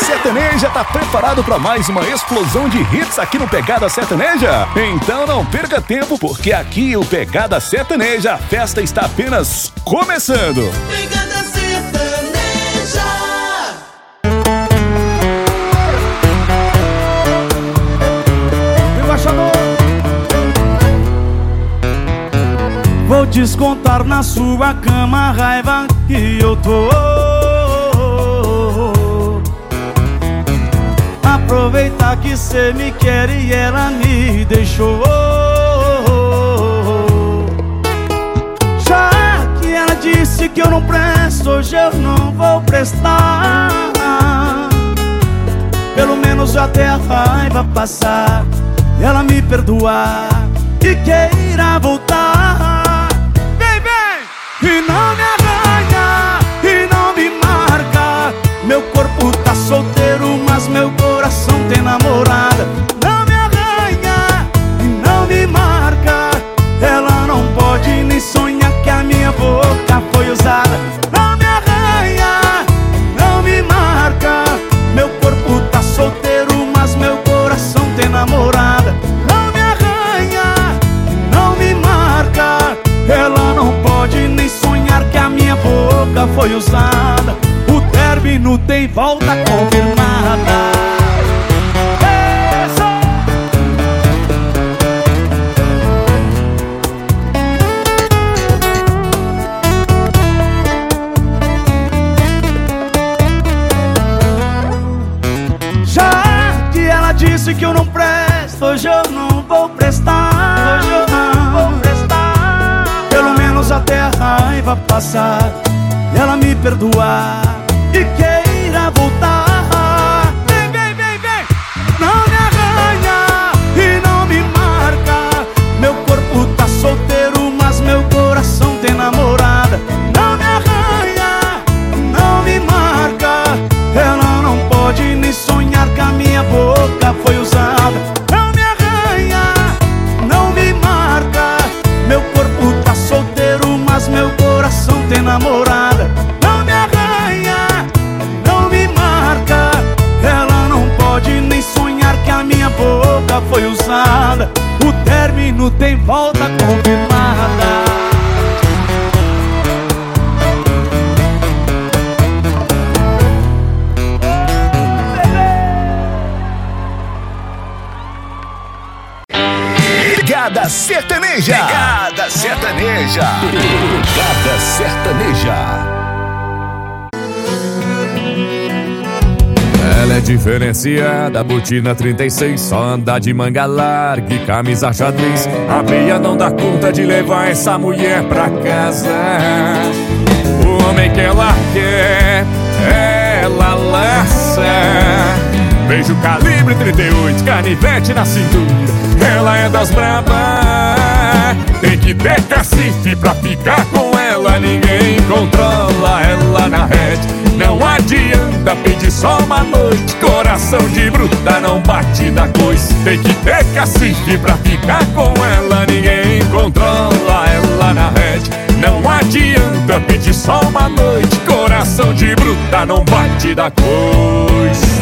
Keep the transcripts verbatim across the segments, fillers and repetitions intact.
Sertaneja tá preparado para mais uma explosão de hits aqui no Pegada Sertaneja? Então não perca tempo, porque aqui o Pegada Sertaneja, a festa está apenas começando. Pegada Sertaneja. Vou descontar na sua cama a raiva que eu tô. Aproveitar que cê me quer e ela me deixou. Já que ela disse que eu não presto, hoje eu não vou prestar. Pelo menos até a raiva passar, ela me perdoar e queira voltar. Vem, vem! E não me arranha, e não me marca. Meu corpo tá solteiro, mas meu coração tem namorada. Não me arranha e não me marca. Ela não pode nem sonhar que a minha boca foi usada. Não me arranha, não me marca. Meu corpo tá solteiro, mas meu coração tem namorada. Não me arranha, não me marca. Ela não pode nem sonhar que a minha boca foi usada. O término tem volta confirmada. Isso! Já que ela disse que eu não presto, hoje eu não vou prestar. Hoje eu não vou prestar. Pelo menos até a raiva passar, ela me perdoar e queira voltar. Vem, vem, vem, vem! Não me arranha e não me marca. Meu corpo tá solteiro, mas meu coração tem namorada. Não me arranha, não me marca. Ela não pode nem sonhar que a minha boca foi usada. Não me arranha, não me marca. Meu corpo tá solteiro, mas meu coração tem namorada. Não me arranha, não me marca. Ela não pode nem sonhar que a minha boca foi usada. O término tem volta confirmada. Pegada Sertaneja. Pegada Sertaneja. Pegada Sertaneja. Ela é diferenciada, botina trinta e seis, só anda de manga larga e camisa xadrez. A Bia não dá conta de levar essa mulher pra casa. O homem que ela quer, ela laça. Beijo calibre trinta e oito, canivete na cintura. Ela é das brabas, tem que ter cacife pra ficar com ela. Ninguém controla ela na rede. Não adianta pedir só uma noite, coração de bruta não bate da coisa. Tem que ter cacife pra ficar com ela. Ninguém controla ela na rede. Não adianta pedir só uma noite, coração de bruta não bate da coisa.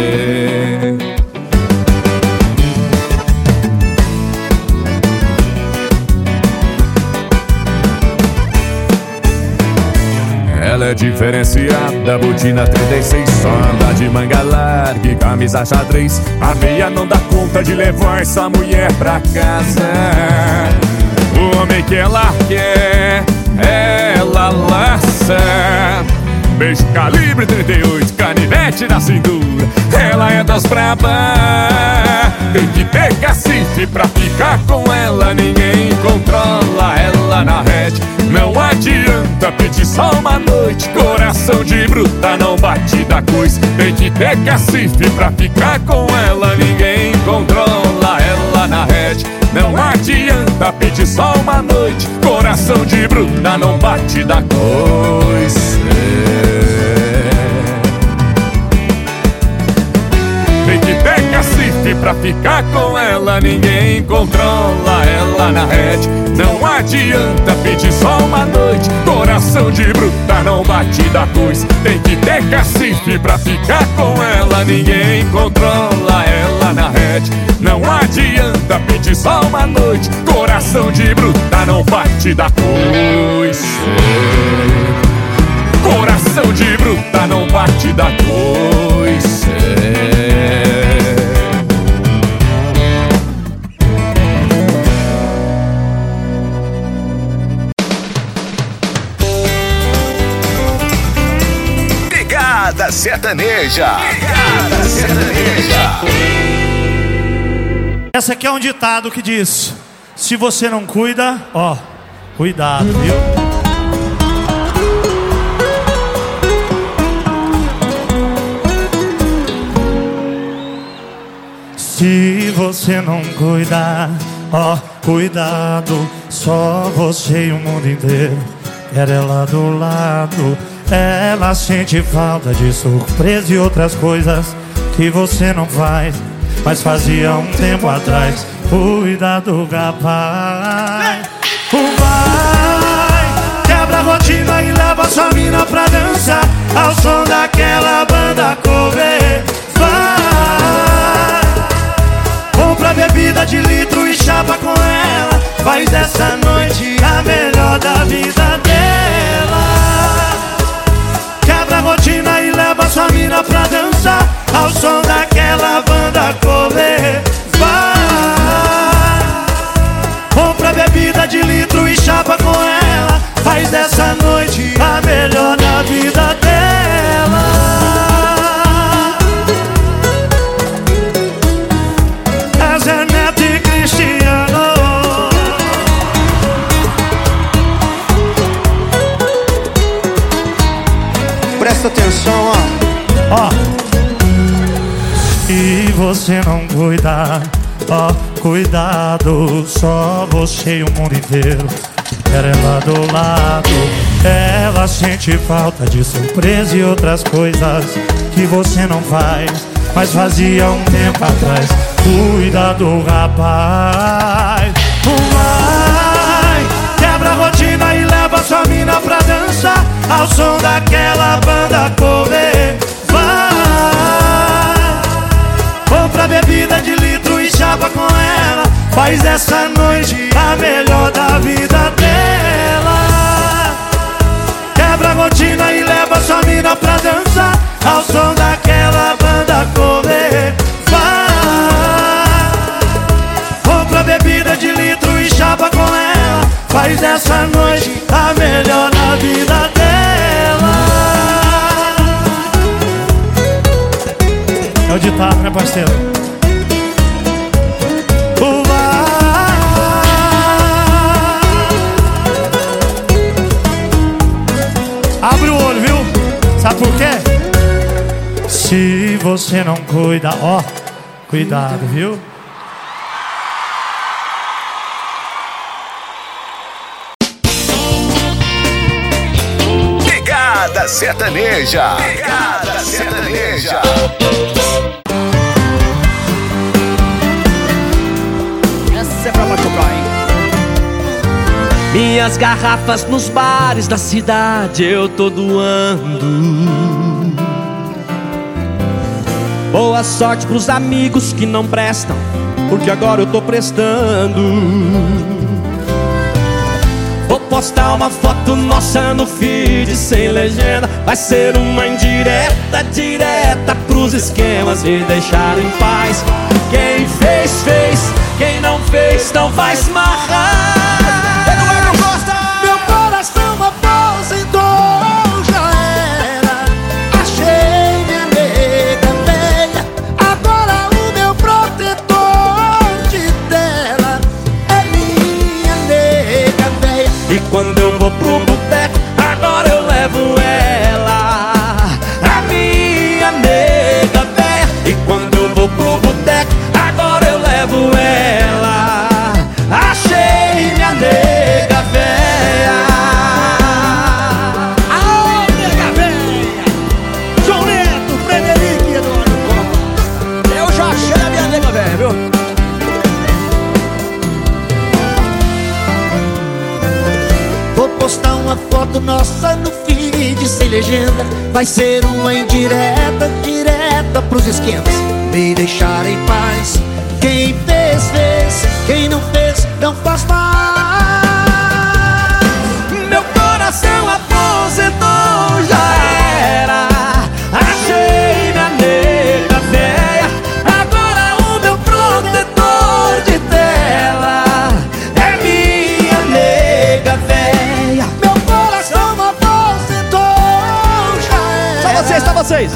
Ela é diferenciada, botina trinta e seis, só anda de manga larga e camisa xadrez. A Bia não dá conta de levar essa mulher pra casa. O homem que ela quer, ela laça. Beijo calibre trinta e oito, canivete na cintura. Ela é das brabas, tem que ter cacife pra ficar com ela. Ninguém controla ela na rede. Não adianta pedir só uma noite, coração de bruta não bate da coisa. Tem que ter cacife pra ficar com ela. Ninguém controla ela na rede. Não adianta pedir só uma noite, coração de bruta não bate da coisa. Tem que ter cacife pra ficar com ela. Ninguém controla ela na rede. Não adianta pedir só uma noite, coração de bruta não bate da cruz. Tem que ter cacife pra ficar com ela. Ninguém controla ela na rede. Não adianta pedir só uma noite. Coração de bruta não bate da cruz. Coração de bruta não bate da cruz. Pegada Sertaneja. Pegada Sertaneja. Essa aqui é um ditado que diz: se você não cuida, ó, cuidado, viu? Se você não cuidar, ó, cuidado. Só você e o mundo inteiro quer ela do lado. Ela sente falta de surpresa e outras coisas que você não faz, mas fazia um tempo atrás. Cuidado, rapaz. Vai, quebra a rotina e leva sua mina pra dançar ao som daquela banda cover. Vai, compra bebida de litro e chapa com ela. Faz dessa noite a melhor da vida dela. Quebra a rotina e leva sua mina pra dançar ao som daquela banda cover. Vai, compra bebida de litro e chapa com ela. Faz dessa noite a melhor da vida dela. É Zé Neto e Cristiano. Presta atenção, ó. Ó, se você não cuidar, ó, cuidado. Só você e o mundo inteiro quer ela do lado. Ela sente falta de surpresa e outras coisas que você não faz, mas fazia um tempo atrás. Cuidado, rapaz. Vai, quebra a rotina e leva sua mina pra dançar ao som daquela banda cover. Vai, compra bebida de litro e chapa com ela. Faz essa noite a melhor da vida dela. Quebra a rotina e leva sua mina pra dançar ao som daquela banda cover. Vai, compra bebida de litro e chapa com ela. Faz essa noite a melhor da vida dela. É o ditado, né, parceiro? Abre o olho, viu? Sabe por quê? Se você não cuida, ó, cuidado, viu? Pegada Sertaneja. Pegada Sertaneja. Essa é pra machucar, hein? Minhas garrafas nos bares da cidade eu tô doando. Boa sorte pros amigos que não prestam, porque agora eu tô prestando. Vou postar uma foto nossa no feed sem legenda. Vai ser uma indireta direta pros esquemas me deixar em paz. Quem fez, fez. Quem não fez, não faz marrar. Meu coração aposentou, já era. Achei minha nega velha. Agora o meu protetor de tela é minha nega velha. E quando eu vou pro boteco, agora eu levo ela, a minha nega velha. E quando eu vou pro boteco, agora eu levo ela. Achei minha vídeo sem legenda. Vai ser uma indireta, direta pros esquemas. Me deixar em paz. Quem fez, fez. Quem não fez, não faz mais. Meu coração aposentou, já era. Achei minha nega véia. Agora o meu protetor de tela é minha nega véia. Meu coração aposentou, já era. Só vocês, só vocês.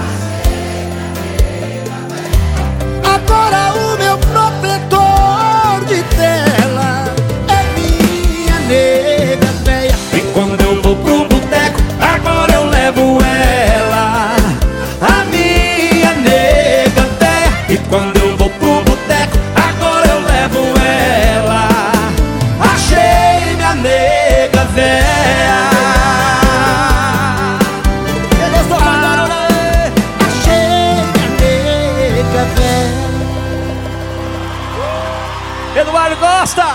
Agora o meu protetor de tela é minha nega véia. E quando eu vou pro boteco, agora eu levo ela, a minha nega véia. E quando eu vou pro boteco, agora eu levo ela. Achei minha nega véia. Quem gostou, faz barulho aí. Achei minha nega véia. Eduardo Costa.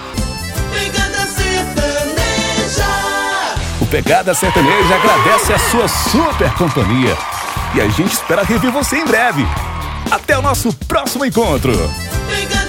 O Pegada Sertaneja agradece a sua super companhia. E a gente espera rever você em breve. Até o nosso próximo encontro. Pegada